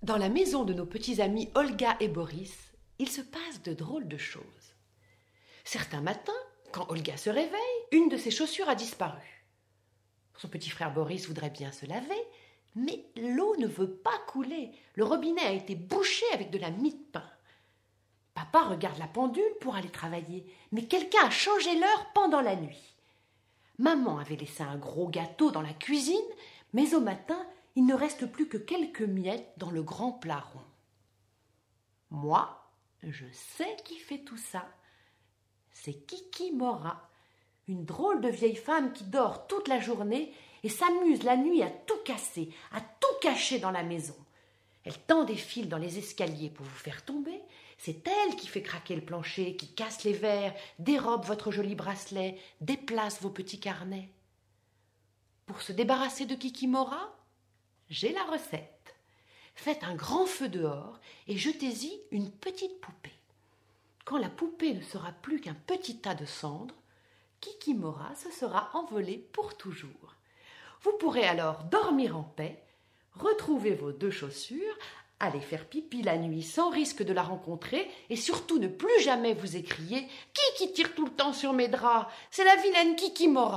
Dans la maison de nos petits amis Olga et Boris, il se passe de drôles de choses. Certains matins, quand Olga se réveille, une de ses chaussures a disparu. Son petit frère Boris voudrait bien se laver, mais l'eau ne veut pas couler. Le robinet a été bouché avec de la mie de pain. Papa regarde la pendule pour aller travailler, mais quelqu'un a changé l'heure pendant la nuit. Maman avait laissé un gros gâteau dans la cuisine, mais au matin, il ne reste plus que quelques miettes dans le grand plat rond. Moi, je sais qui fait tout ça. C'est Kiki Mora, une drôle de vieille femme qui dort toute la journée et s'amuse la nuit à tout casser, à tout cacher dans la maison. Elle tend des fils dans les escaliers pour vous faire tomber. C'est elle qui fait craquer le plancher, qui casse les verres, dérobe votre joli bracelet, déplace vos petits carnets. Pour se débarrasser de Kiki Mora, j'ai la recette. Faites un grand feu dehors et jetez-y une petite poupée. Quand la poupée ne sera plus qu'un petit tas de cendres, Kiki Mora se sera envolée pour toujours. Vous pourrez alors dormir en paix, retrouver vos 2 chaussures, aller faire pipi la nuit sans risque de la rencontrer et surtout ne plus jamais vous écrier « Qui tire tout le temps sur mes draps ? C'est la vilaine Kiki Mora !»